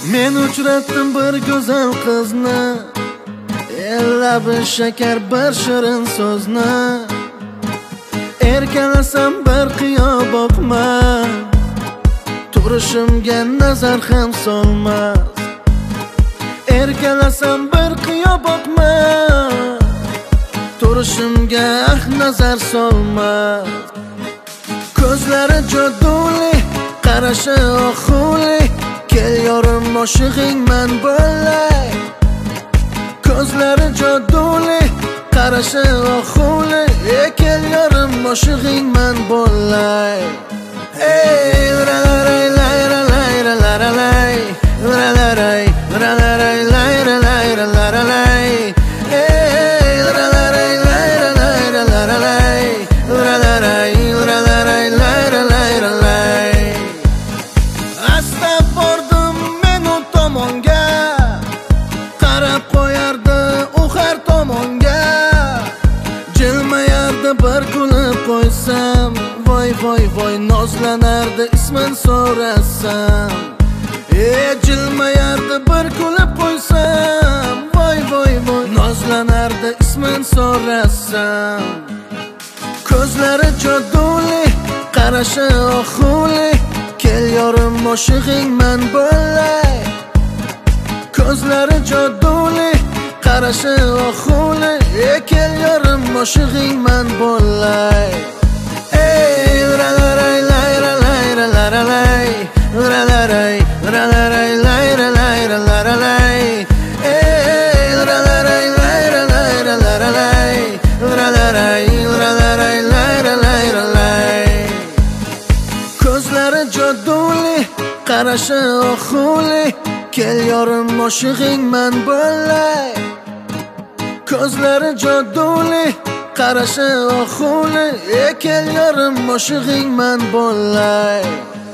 Men uchratdim bir go'zal qizni, labi shakar bir shirin so'zni. Erkalasam bir qiyo boqma, turishimga nazar ham solmas. Erkalasam bir qiyo boqma, turishimga nazar solmas. Ko'zlari joduli, qarashi oxuli, kel yorim oshig'ingman bo'lay. Ko'zlari joduli, qarashi oxuli, kel yorim oshig'ingman bo'lay. Ey ralaray layra layra laralay, ralaray ralaray layra layra laralay. Ey ralaray layra layra laralay, ralaray ralaray layra layra lay. Asta bordim men u tomonga, qarab qo'yardi u har tomonga. Jilmayardi bir kulib qo'ysam, voy voy voy nozlanardi ismin so'rasam. Jilmayardi bir kulib qo'ysam, voy voy voy nozlanardi ismin so'rasam. Ko'zlari joduli, qarashi oxuli, kel yorim oshig'ingman bo'lay. Ko'zlari joduli, qarashi oxuli, kel yorim oshig'ingman bo'lay. Ey ralaray layra layra laralay, ralaray ralaray layra layra laralay. Ey ralaray layra layra laralay, ralaray ralaray layra layra lay. Ko'zlari joduli, qarashi oxuli, kel yorim oshig'ingman bo'lay. Ko'zlari joduli, qarashi oxuli, kel yorim oshig'ingman bo'lay.